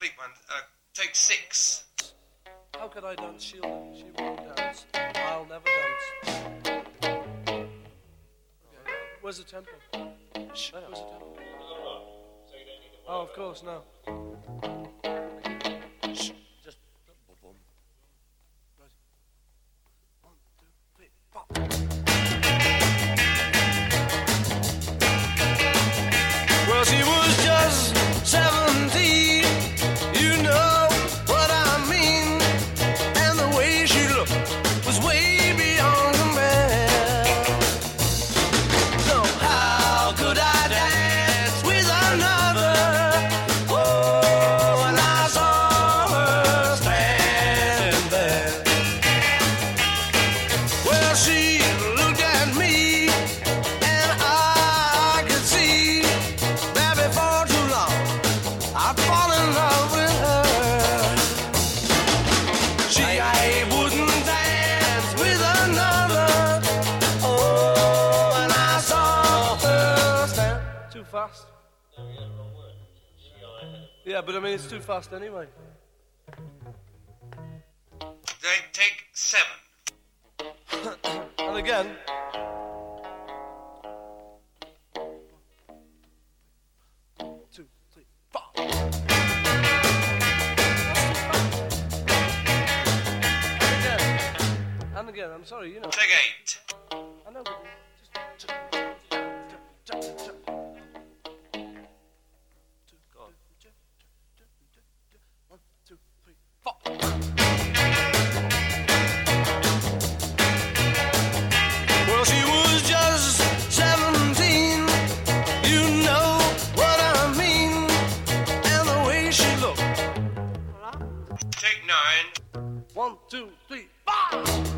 Big one. Take 6. How could I dance? She won't dance. I'll never dance. Okay. Where's the tempo? Where's the tempo? Oh, of course, no. Just boom. Right. 1, 2, 3, 4. Well, she was just 17. You know what I mean. And the way she looked was way beyond compare. So how could I dance with another? Oh, when I saw her standing there. Well, she looked at me, and I could see that before too long I'd fall in love with her. I wouldn't dance with another. Oh, when I saw her stand. Too fast. Yeah, but I mean it's too fast anyway. Take 7. And again. Two, three, 4. And again, I'm sorry, you know. Take 8. I know, but just... One, two, three, 4. Well, she was just 17. You know what I mean. And the way she looked. Take 9. 1, 2, 3, 4.